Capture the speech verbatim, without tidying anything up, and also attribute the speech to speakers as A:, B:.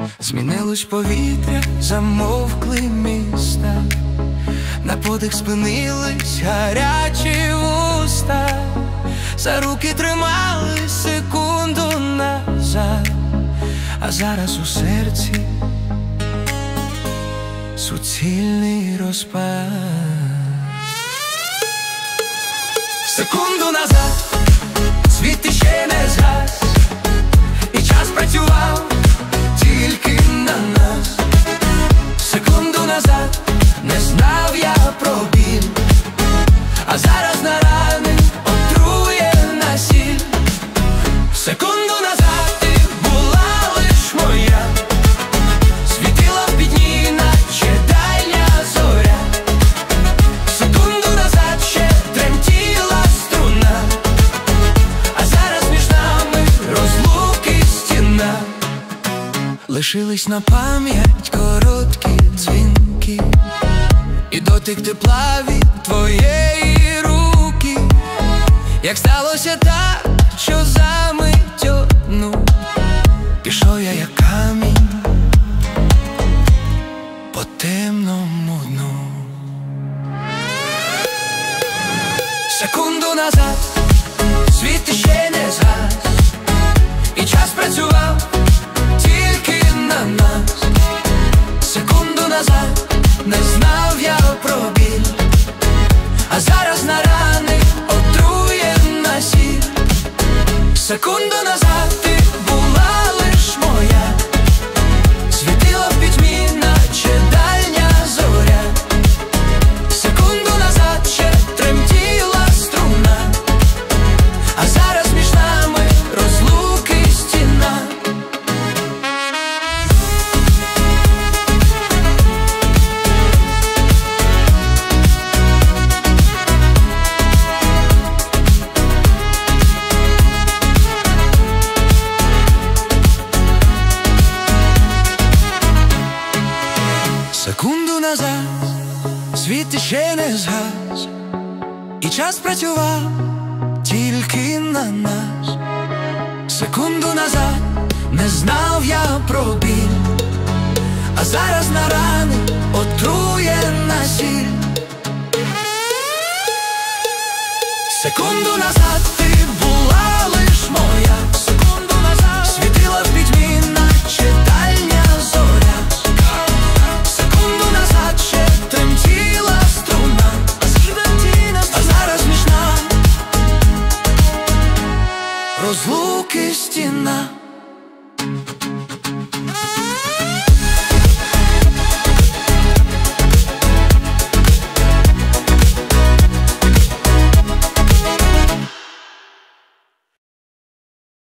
A: Змінилось повітря, замовкли міста, на подих спинились гарячі вуста, за руки тримали секунду назад, а зараз у серці суцільний розпад. Секунду назад світ іще не згас, і час працював тільки на нас. Секунду назад не знав я про біль, а зараз на рани отрує насіль. Секунду назад ти була лиш моя, світила в пітьмі, наче дальня зоря. Секунду назад ще тремтіла струна, а зараз між нами розлуки стіна. Лишились на пам'ять короткі дзвінки і дотик тепла від твоєї руки. Як сталося так, що за мить одну пішов я, як камінь, по темному дну. Секунду назад світ іще не згас, і час працював тільки на нас. Секунду назад не знав я про біль, а зараз на рани отрує насіль. Секунду назад ти була лиш моя, світила в пітьмі, наче дальня зоря. Секунду назад ще тремтіла струна, а зараз між нами розлуки стіна. Секунду назад світ іще не згас, і час працював тільки на нас. Секунду назад не знав я про біль, а зараз на рани отрує насіль. Секунду назад ти